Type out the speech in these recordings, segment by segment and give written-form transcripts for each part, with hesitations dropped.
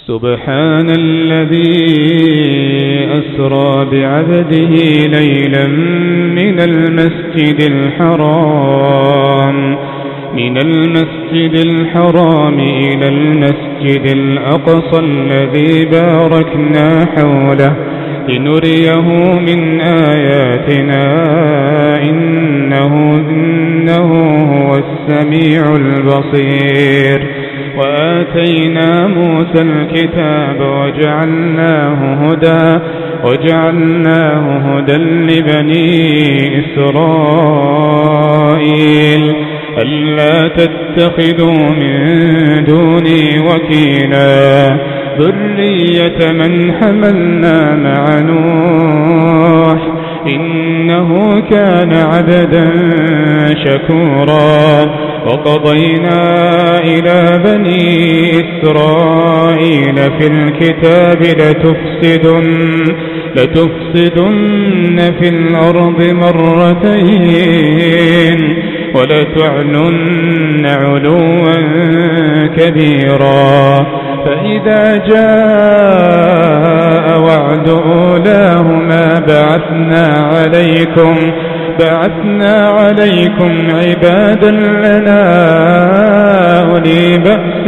سبحان الذي أسرى بعبده ليلا من المسجد الحرام إلى المسجد الأقصى الذي باركنا حوله لنريه من آياتنا إنه هو السميع البصير. وآتينا موسى الكتاب وجعلناه هدى لبني إسرائيل ألا تتخذوا من دوني وكيلا ذرية من حملنا مع نوح إنه كان عبدا شكورا. وقضينا إلى بني إسرائيل في الكتاب لتفسدن في الأرض مرتين ولتعلن علوا كبيرا. فإذا جاء وعد أولاهما بعثنا عليكم عبادا لنا أولي بأس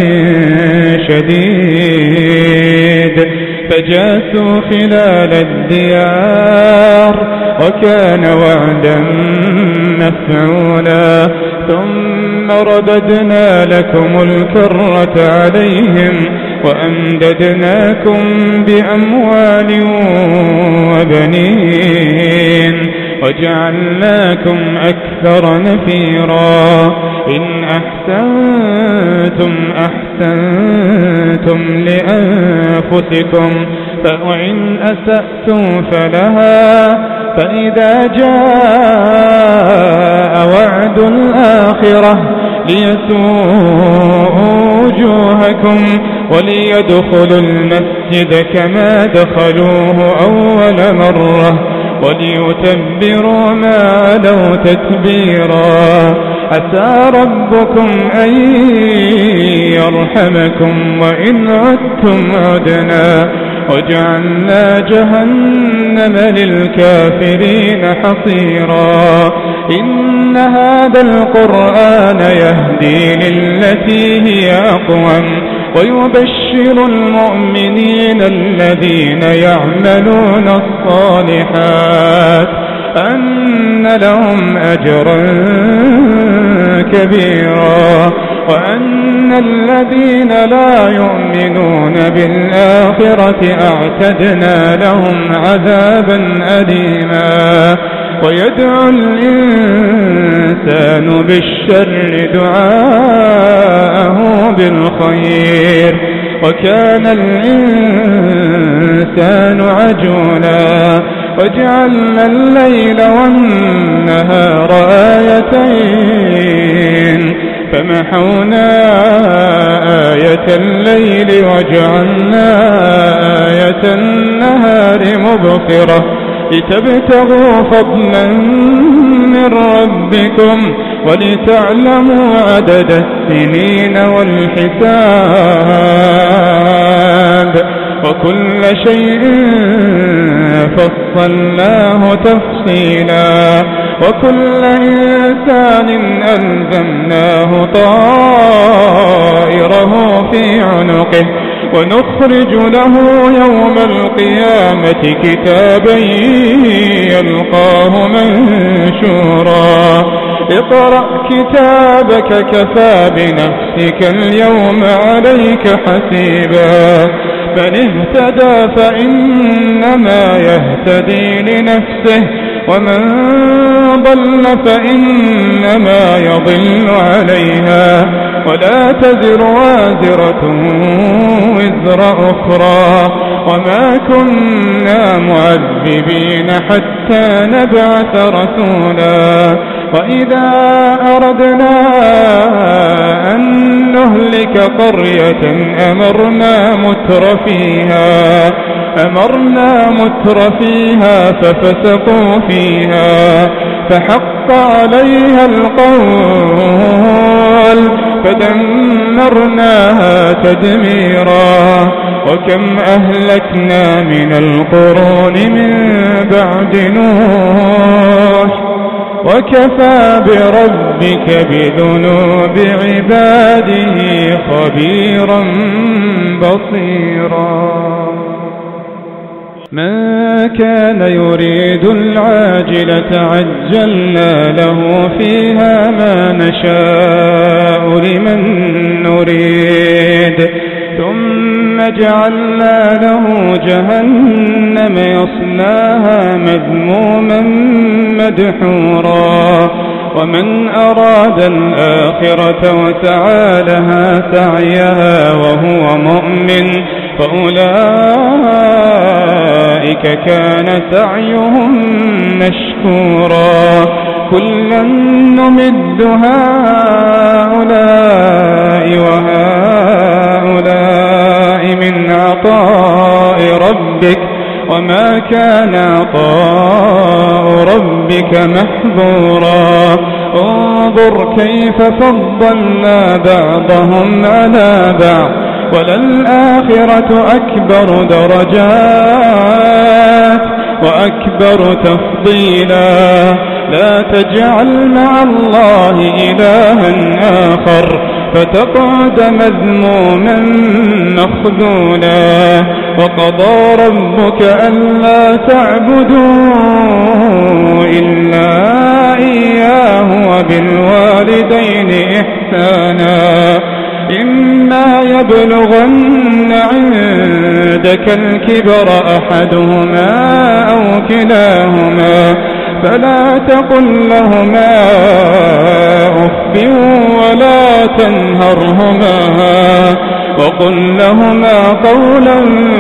شديد فجاسوا خلال الديار وكان وعدا مفعولا. ثم رددنا لكم الكرة عليهم وأمددناكم بأموال وبنين وجعلناكم أكثر نفيرا. إن أحسنتم لأنفسكم فإن أسأتم فلها. فإذا جاء وعد الآخرة ليسوءوا وجوهكم وليدخلوا المسجد كما دخلوه أول مرة وليتبروا ما علوا تتبيرا. عسى ربكم أن يرحمكم وإن عدتم عدنا وجعلنا جهنم للكافرين حصيرا. إن هذا القرآن يهدي للتي هي أقوم ويبشر المؤمنين الذين يعملون الصالحات أن لهم أجرا كبيرا وأن الذين لا يؤمنون بالآخرة أعتدنا لهم عذابا أليما. ويدعو الإنسان بالشر دعاءه بالخير وكان الإنسان عجولا. وجعلنا الليل والنهار آيتين فمحونا آية الليل وجعلنا آية النهار مبصرة لتبتغوا فضلا من ربكم ولتعلموا عدد السنين والحساب وكل شيء فصلناه تفصيلا. وكل إنسان ألزمناه طائره في عنقه ونخرج له يوم القيامة كتابا يلقاه منشورا. اقرأ كتابك كفى بنفسك اليوم عليك حسيبا. من اهتدى فإنما يهتدي لنفسه ومن ضل فإنما يضل عليها ولا تزر وازرة وزر أخرى وما كنا معذبين حتى نبعث رسولا. وإذا أردنا أن نهلك قرية أمرنا متر فيها ففسقوا فيها فحق عليها القول فدمرناها دمرناها تدميرا وكم أهلكنا من القرون من بعد نوح وكفى بربك بذنوب عباده خبيرا بصيرا من كان يريد العاجلة عجلنا له فيها ما نشاء لمن نريد ثم جعلنا له جهنم يصلاها مذموما مدحورا ومن أراد الآخرة وسعى لها سعيها وهو مؤمن فأولئك كان سعيهم مشكورا كلا نمد هؤلاء وهؤلاء من عطاء ربك وما كان عطاء ربك محظورا انظر كيف فضلنا بعضهم على بعض وللآخرة أكبر درجات وأكبر تفضيلا لا تجعل مع الله إلها آخر فتقعد مذموما مخذولا وقضى ربك ألا تعبدوا إلا إياه وبالوالدين إحسانا إما يبلغن عندك الكبر أحدهما أو كلاهما فلا تقل لهما أف ولا تنهرهما وقل لهما قولا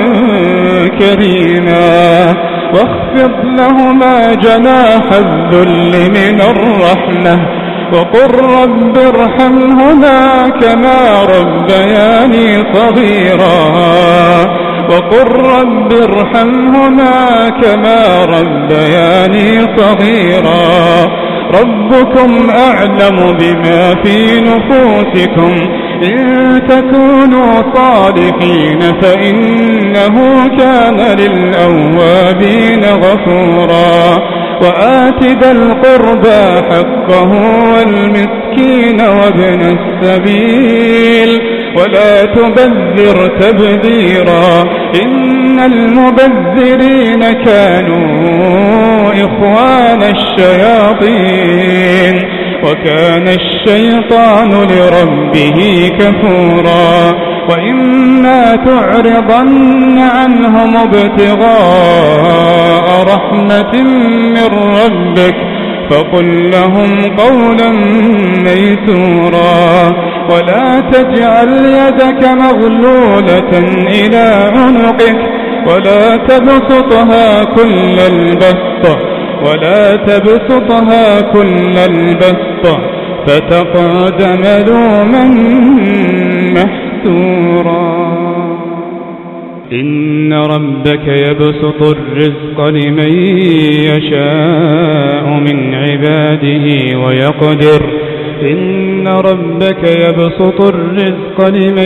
كريما واخفض لهما جناح الذل من الرحمة وقل رب ارحمهما كما ربياني صغيرا وقل رب ارحمهما كما ربياني صغيرا ربكم أعلم بما في نفوسكم إن تكونوا صالحين فإنه كان للأوابين غفورا وآت ذا القربى حقه والمسكين وابن السبيل ولا تبذر تبذيرا إن المبذرين كانوا إخوان الشياطين وكان الشيطان لربه كفورا وإما تعرضن عنهم ابتغاء رحمة من ربك فقل لهم قولا ميسورا ولا تجعل يدك مغلولة إلى عنقك ولا تبسطها كل البسط فتقعد ملوما محسورا إن ربك يبسط الرزق لمن يشاء من عباده ويقدر إن ربك يبسط الرزق لمن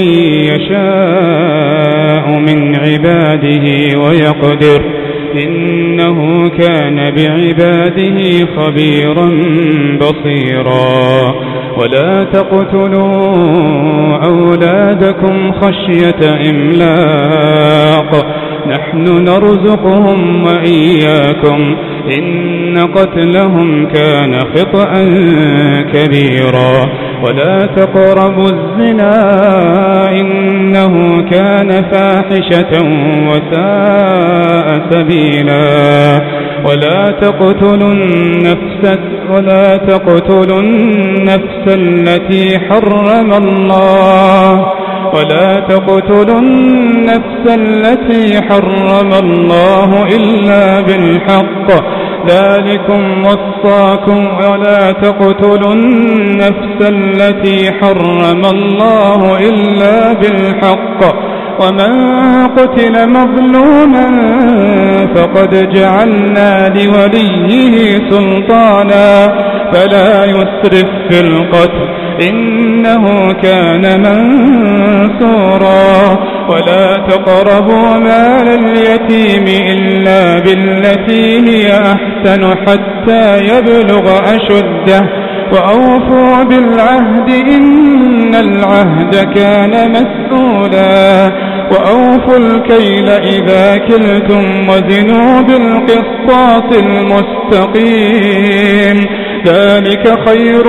يشاء من عباده ويقدر إنه كان بعباده خبيرا بصيرا ولا تقتلوا أولادكم خشية إملاق نحن نرزقهم وإياكم إن قتلهم كان خطأ كبيرا ولا تقربوا الزنا إنه كان فاحشة وساء سبيلا ولا تقتلوا النفس التي حرم الله إلا بالحق ذلكم وصاكم ولا تقتلوا النفس التي حرم الله إلا بالحق ومن قتل مظلوما فقد جعلنا لوليه سلطانا فلا يسرف في القتل إنه كان منصورا ولا تقربوا مال اليتيم إلا بالتي هي أحسن حتى يبلغ أشده وأوفوا بالعهد إن العهد كان مسؤولا وأوفوا الكيل إذا كلتم وزنوا بالقسطاس المستقيم ذلك خير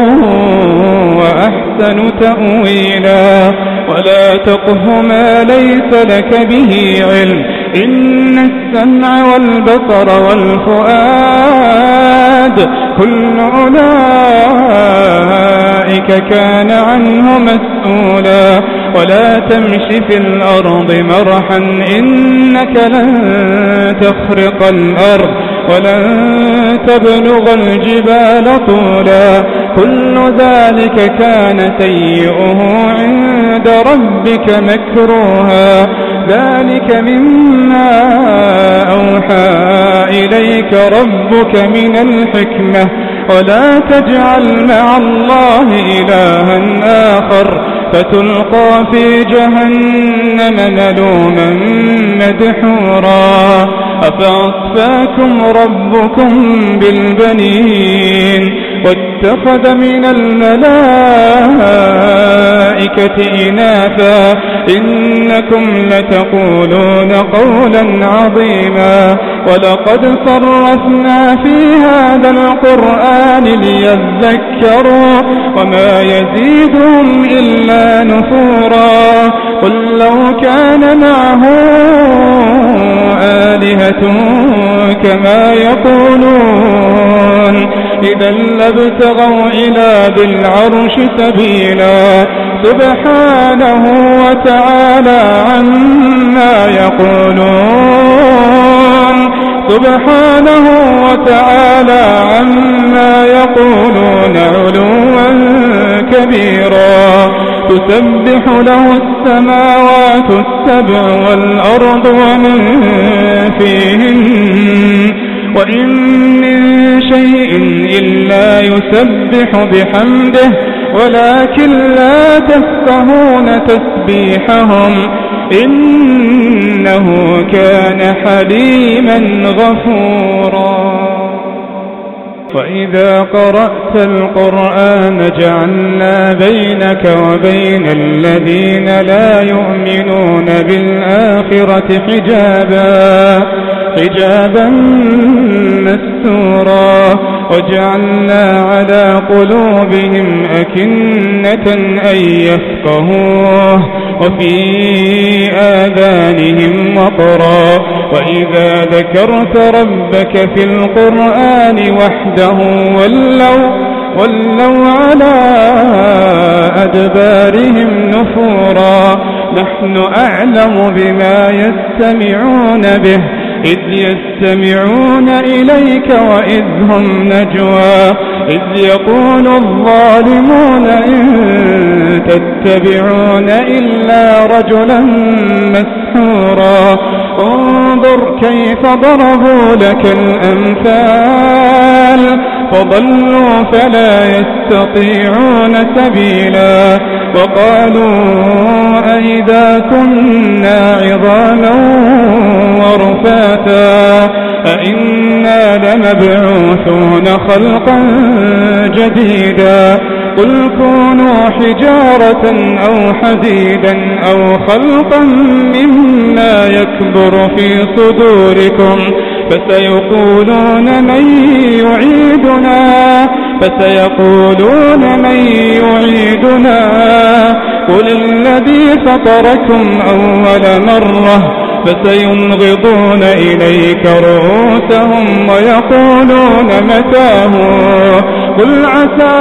وأحسن تأويلا ولا تقف ما ليس لك به علم إن السمع والبصر والفؤاد كل أولئك كان عنه مسؤولا ولا تمش في الأرض مرحا إنك لن تخرق الأرض ولن تبلغ الجبال طولا كل ذلك كان سيئه عند ربك مكروها ذلك مما أوحى إليك ربك من الحكمة ولا تجعل مع الله إلها آخر فتلقى في جهنم ملوما مدحورا أفأصفاكم ربكم بالبنين واتخذ من الملائكة إناثا إنكم لتقولون قولا عظيما ولقد صرفنا في هذا القرآن ليذكروا وما يزيدهم إلا نفورا قل لو كان معه آلهة كما يقولون إذا لابتغوا إلى ذي العرش سبيلا سبحانه وتعالى عما يقولون سبحانه وتعالى عما يقولون علوا كبيرا تسبح له السماوات السبع والأرض ومن فيهن وإن من شيء إلا يسبح بحمده ولكن لا تفقهون تسبيحهم إنه كان حليما غفورا وإذا قرأت القرآن جعلنا بينك وبين الذين لا يؤمنون بالآخرة حجابا مستورا وجعلنا على قلوبهم أكنة أن يفقهوه وفي آذانهم وقرا وإذا ذكرت ربك في القرآن وحده ولوا على أدبارهم نفورا نحن أعلم بما يستمعون به إذ يستمعون إليك وإذ هم نجوى إذ يقول الظالمون إن تتبعون إلا رجلا مسحورا انظر كيف ضربوا لك الأمثال فضلوا فلا يستطيعون سبيلا وقالوا أئذا كنا عظاما ورفاتا أئنا لمبعوثون خلقا جديدا قل كونوا حجارة أو حديدا أو خلقا مما يكبر في صدوركم فسيقولون من يعيدنا قل الذي فطركم أول مرة فسينغضون إليك رؤوسهم ويقولون متاه قل عسى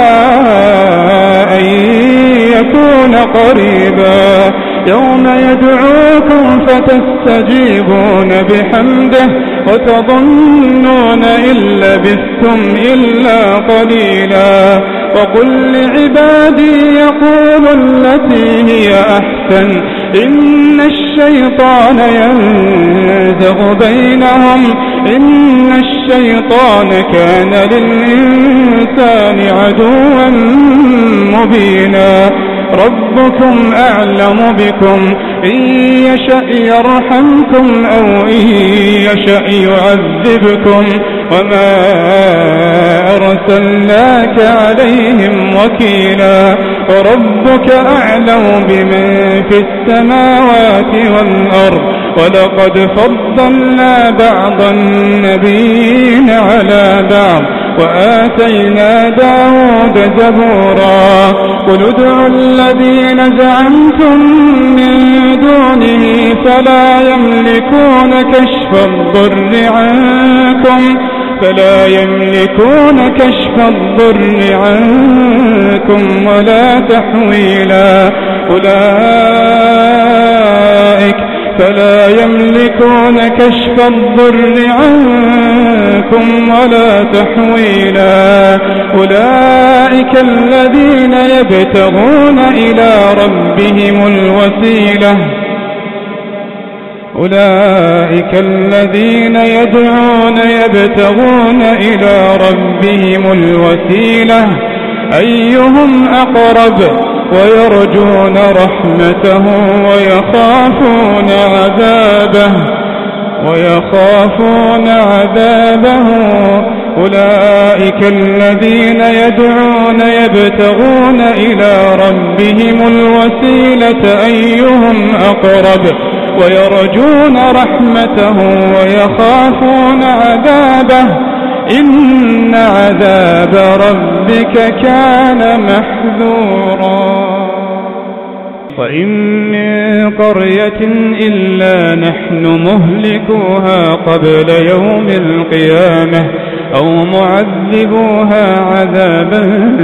أن يكون قريبا يوم يدعوكم فتستجيبون بحمده وتظنون إن لبثتم إلا قليلا وقل لعبادي يقولوا التي هي أحسن إن الشيطان ينزغ بينهم إن الشيطان كان للإنسان عدوا مبينا. ربكم أعلم بكم، إن يشأ يرحمكم أو إن يشأ يعذبكم، وما أرسلناك عليهم وكيلا. وربك أعلم بمن في السماوات والأرض، ولقد فضلنا بعض النبيين على بعض، وآتينا داود زبورا. قل ادعوا الذين زعمتم من دونه فلا يملكون كشف الضر عنكم ولا تحويلا. فلا يملكون كشف الضر عنكم ولا تحويلا. أولئك الذين يبتغون يبتغون إلى ربهم الوسيلة أيهم أقرب، ويرجون رحمته ويخافون عذابه. أولئك الذين يبتغون إلى ربهم الوسيلة أيهم أقرب، ويرجون رحمته ويخافون عذابه. إن عذاب ربك كان محذورا. وإن من قرية إلا نحن مهلكوها قبل يوم القيامة أو معذبوها عذابا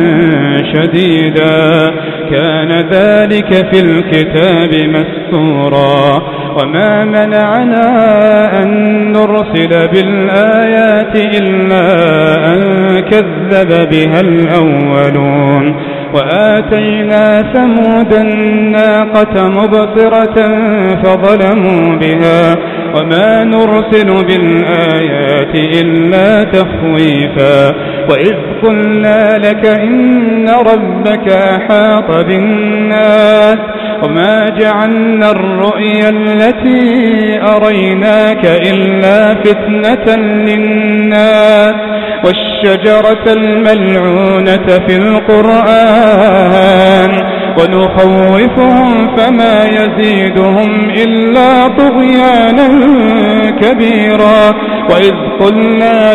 شديدا، كان ذلك في الكتاب مسطورا. وما منعنا أن نرسل بالآيات إلا أن كذب بها الأولون. وآتينا ثمود الناقة مبصرة فظلموا بها، وما نرسل بالآيات إلا تخويفا. وإذ قلنا لك إن ربك أحاط بالناس، وما جعلنا الرؤيا التي أريناك إلا فتنة للناس والشجرة الملعونة في القرآن ونخوفهم فما يزيدهم إلا طغيانا كبيرا. وإذ قلنا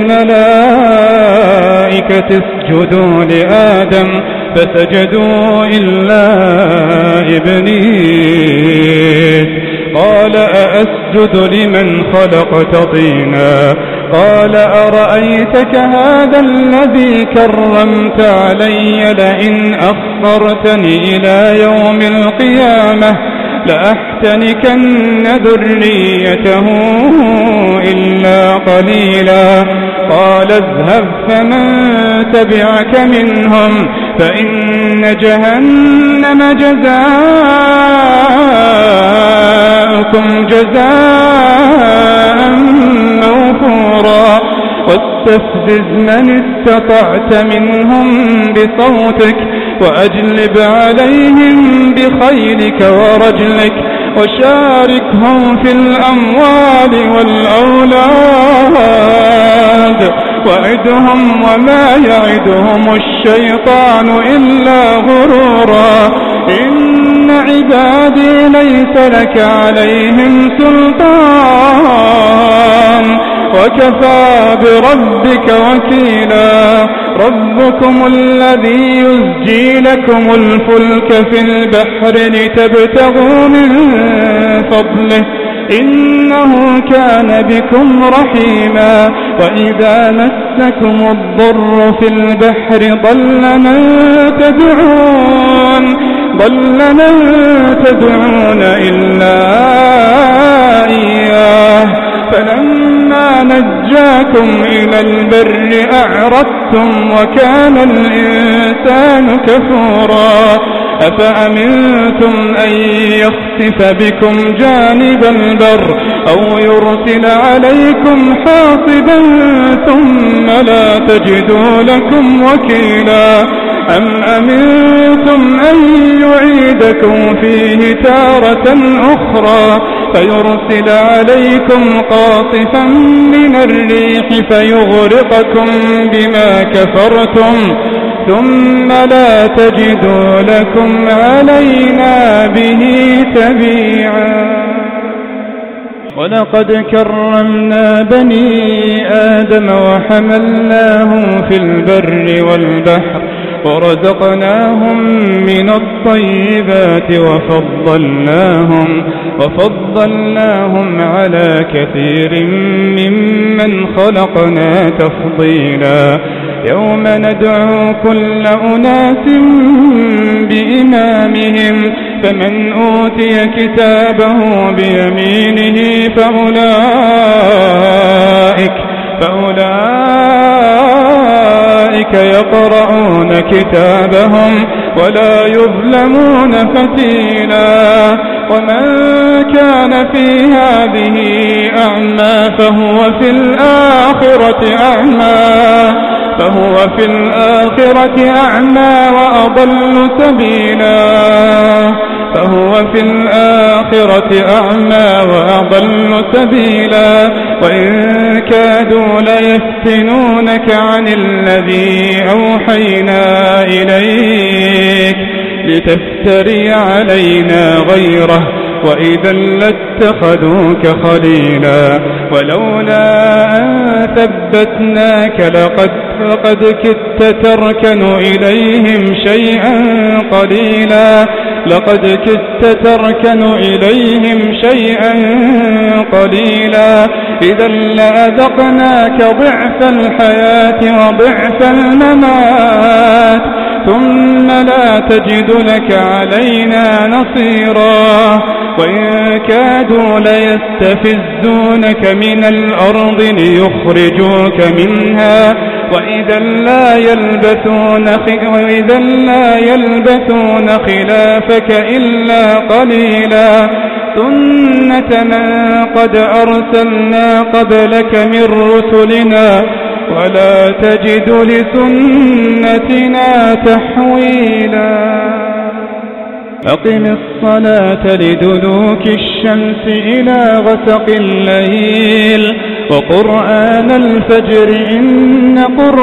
للملائكة اسجدوا لآدم فسجدوا إلا إبليس قال أأسجد لمن خلقت طينا قال أرأيتك هذا الذي كرمت علي لئن أخرتني إلى يوم القيامة لأحتنكن ذريته إلا قليلا. قال اذهب فمن تبعك منهم فإن جهنم جزاؤكم جزاء موفورا. واستفزز من استطعت منهم بصوتك وأجلب عليهم بخيلك ورجلك وشاركهم في الأموال والأولاد وعدهم وما يعدهم الشيطان إلا غرورا. إن عبادي ليس لك عليهم سلطان وكفى بربك وكيلا. ربكم الذي يزجي لكم الفلك في البحر لتبتغوا من فضله إنه كان بكم رحيما. وإذا مسكم الضر في البحر ضل من تدعون إلا إياه فلما نجاكم إلى البر أعرضتم وكان الإنسان كفورا. أفأمنتم أن يخسف بكم جانب البر أو يرسل عليكم حاصبا ثم لا تجدوا لكم وكيلا. أم أمنتم أن يعيدكم فيه تارة أخرى فيرسل عليكم قاصفا من الريح فيغرقكم بما كفرتم ثم لا تجدوا لكم علينا به تبيعا ولقد كرمنا بني آدم وحملناهم في البر والبحر ورزقناهم من الطيبات وفضلناهم على كثير ممن خلقنا تفضيلا يوم ندعو كل أناس بإمامهم فمن أوتي كتابه بيمينه فأولئك يقرؤون كتابهم ولا يظلمون فتيلا ومن كان في هذه أعمى فهو في الآخرة أعمى وأضل سبيلا وإن كادوا ليفتنونك عن الذي أوحينا إليك لتفتري علينا غيره وإذا لاتخذوك خليلا ولولا أن ثبتناك لقد كدت تركن إليهم شيئا قليلا إذا لأذقناك ضعف الحياة وضعف الممات ثم لا تجد لك علينا نصيرا وإن كادوا ليستفزونك من الأرض ليخرجوك منها وإذا لا يلبثون خلافك إلا قليلا سنة من قد أرسلنا قبلك من رسلنا ولا تجد لسنتنا تحويلا أقم الصلاة لدلوك الشمس إلى غسق الليل وقرآن الفجر إن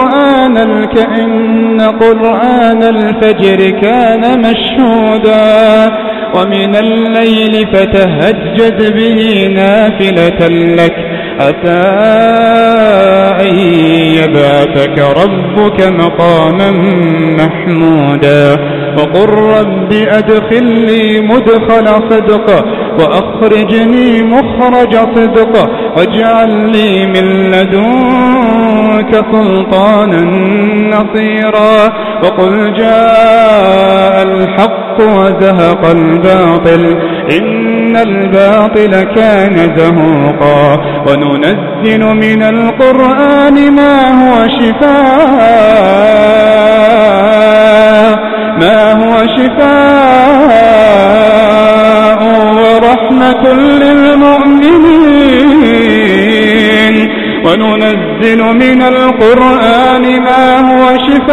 قرآن الفجر كان مشهودا ومن الليل فتهجد به نافلة لك عسى أن يبعثك ربك مقاما محمودا وقل رب أدخلني مدخل صدق وأخرجني مخرج صدق واجعل لي من لدنك سلطانا نصيرا وقل جاء الحق وزهق الباطل إن الباطل كان زهوقا وننزل من القرآن ما هو شفاء ورحمة للمؤمنين وننزل من القرآن ما هو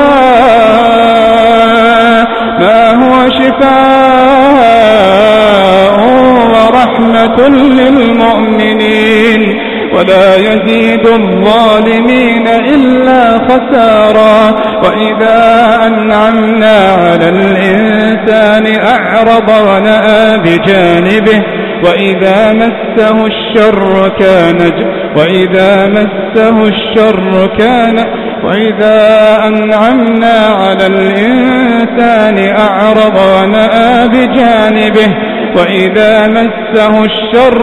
شفاء ورحمة للمؤمنين ولا يزيد الظالمين إلا خسارا وإذا أنعمنا على الإنسان أعرض ونأى بجانبه وإذا مسه الشر كان وإذا أنعمنا على الإنسان أعرض ونأى بجانبه وإذا مسه الشر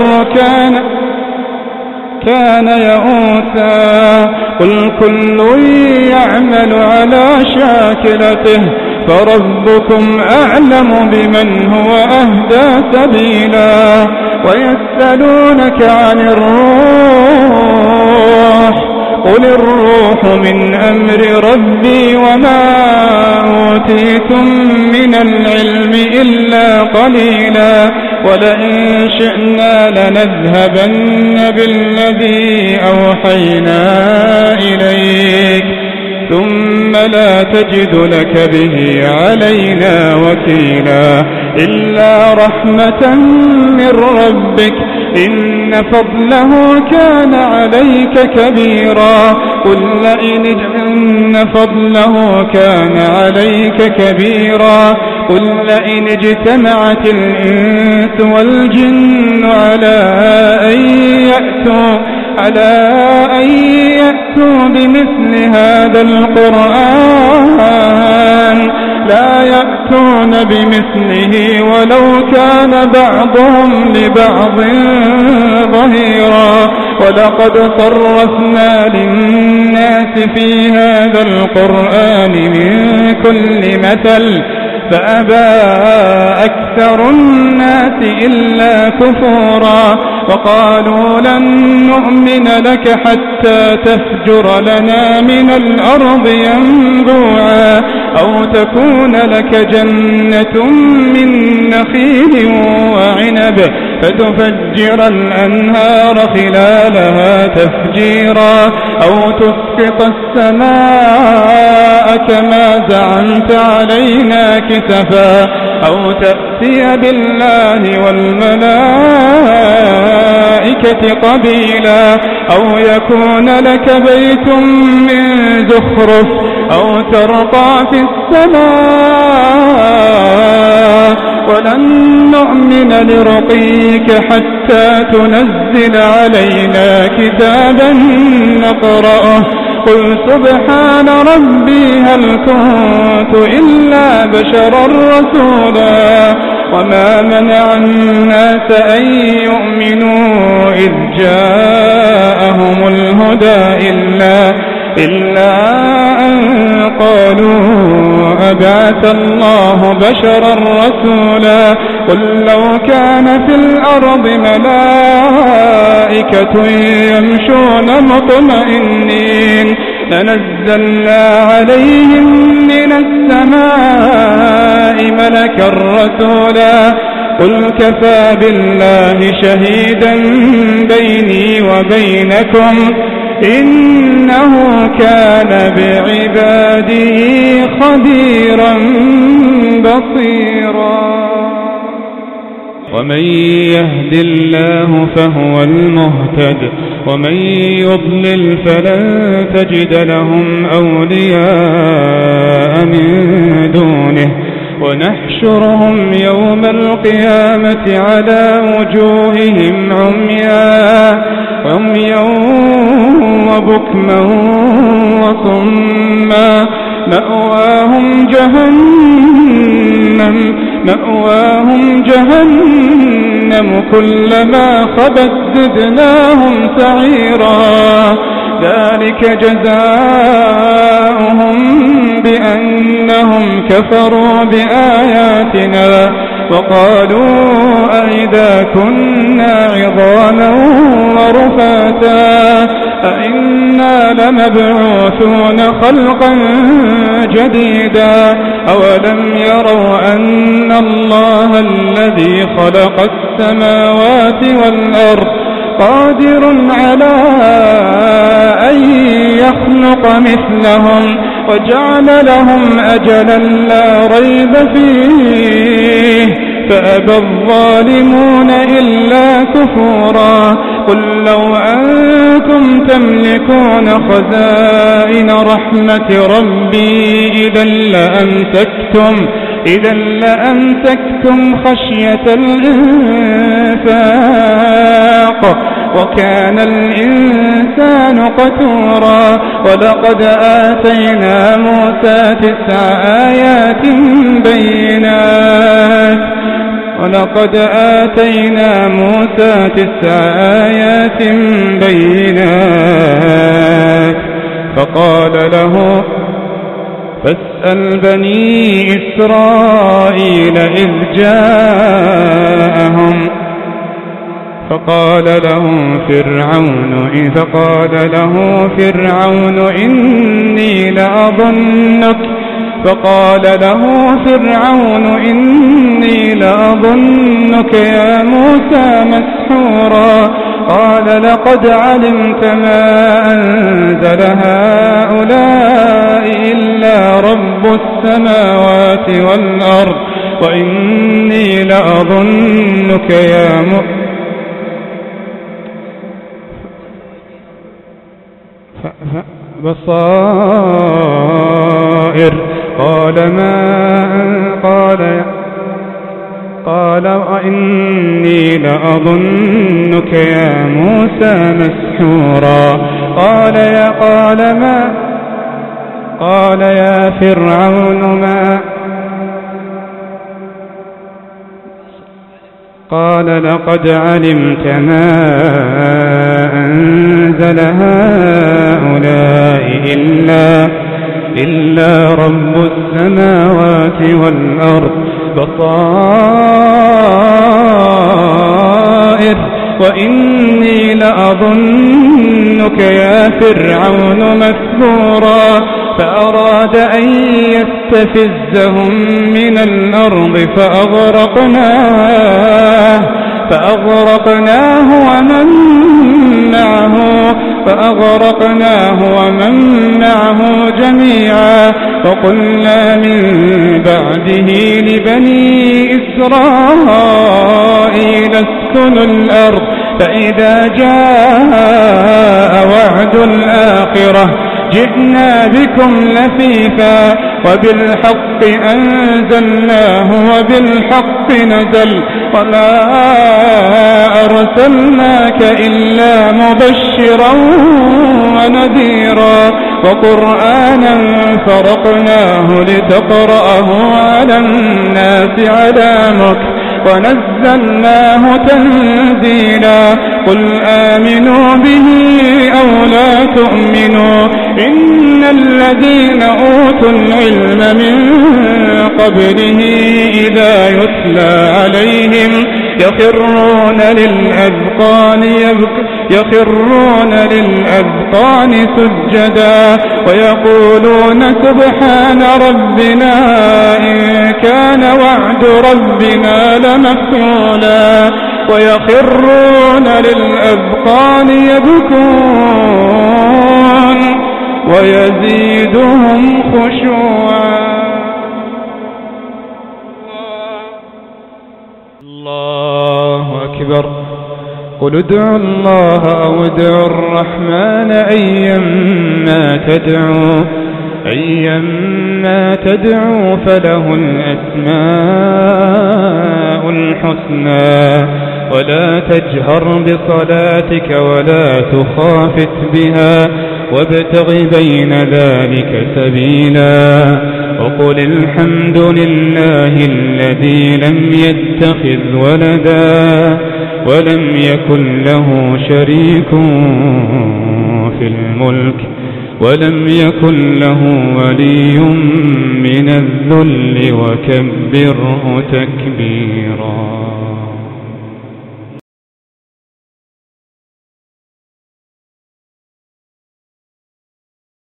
كان يئوسا قل كل يعمل على شاكلته فربكم أعلم بمن هو أهدى سبيلا ويسألونك عن الروح قل الروح من أمر ربي وما أوتيتم من العلم إلا قليلا ولئن شئنا لنذهبن بالذي أوحينا إليك ثم لا تجد لك به علينا وكيلا إلا رحمة من ربك إن فضله كان عليك كبيرا إن فضله كان عليك كبيرا قل لئن اجتمعت الإنس والجن على أن يأتوا بمثل هذا القرآن لا يأتون بمثله ولو كان بعضهم لبعض ظهيرا ولقد صرفنا للناس في هذا القرآن من كل مثل فأبى أكثر الناس إلا كفورا وقالوا لن نؤمن لك حتى تفجر لنا من الأرض ينبوعا أو تكون لك جنة من نخيل وعنب فتفجر الأنهار خلالها تفجيرا أو تسقط السماء كما زعمت علينا كسفا أو تأتي بالله والملائكة قبيلا أو يكون لك بيت من زخرف أو ترقى في السماء ولن نؤمن لرقيك حتى تنزل علينا كتابا نقرأه قل سبحان ربي هل كنت إلا بشرا رسولا وما منع الناس أن يؤمنوا إذ جاءهم الهدى إلا أن قالوا أبعث الله بشرا رسولا قل لو كان في الأرض ملائكة يمشون مطمئنين لنزلنا عليهم من السماء ملكا رسولا قل كفى بالله شهيدا بيني وبينكم إنه كان بعباده خبيرا بصيرا ومن يهد الله فهو المهتد ومن يضلل فلن تجد لهم أولياء من دونه ونحشرهم يوم القيامة على وجوههم عميا وبكما وصما مأواهم جهنم كلما خبت زدناهم سعيرا ذلك جزاؤهم بأنهم كفروا بآياتنا وقالوا أئذا كنا عظاما ورفاتا أئنا لمبعوثون خلقا جديدا أولم يروا أن الله الذي خلق السماوات والأرض قادر على أن يخلق مثلهم وجعل لهم أجلا لا ريب فيه فأبى الظالمون إلا كفورا قل لو أنتم تملكون خزائن رحمة ربي إذا لأمسكتم خشية الإنفاق وكان الإنسان قتورا ولقد آتينا موسى 9 آيات بينات فقال له فاسأل بني إسرائيل إذ جاءهم فقال له فرعون إني لأظنك يا موسى مسحورا قال لقد علمت ما أنزل هؤلاء إلا رب السماوات والأرض وإني لأظنك يا بصائر قال وإني لأظنك يا موسى مسحورا قال يا فرعون ما قال لقد علمت ما أنزل هؤلاء إلا رب السماوات والأرض بصائر وإني لأظنك يا فرعون مثبورا فأراد أن يستفزهم من الأرض فأغرقناه ومن معه جميعا وقلنا من بعده لبني إسرائيل اسكنوا الأرض فإذا جاء وعد الآخرة جئنا بكم لفيفا وبالحق أنزلناه وبالحق نزل وما أرسلناك إلا مبشرا ونذيرا وقرآنا فرقناه لتقرأه على الناس على مكث ونزلناه تنزيلا قل آمنوا به أو لا تؤمنوا إن الذين أوتوا العلم من قبله إذا يتلى عليهم يخرون للأذقان سجدا ويقولون سبحان ربنا إن كان وعد ربنا لمفعولا ويخرون للأذقان يبكون ويزيدهم خشوعا. الله أكبر. قل ادعوا الله أو ادعوا الرحمن أيما تدعوا فله الأسماء الحسنى ولا تجهر بصلاتك ولا تخافت بها وابتغ بين ذلك سبيلا وقل الحمد لله الذي لم يتخذ ولدا ولم يكن له شريك في الملك ولم يكن له ولي من الذل وكبره تكبيرا.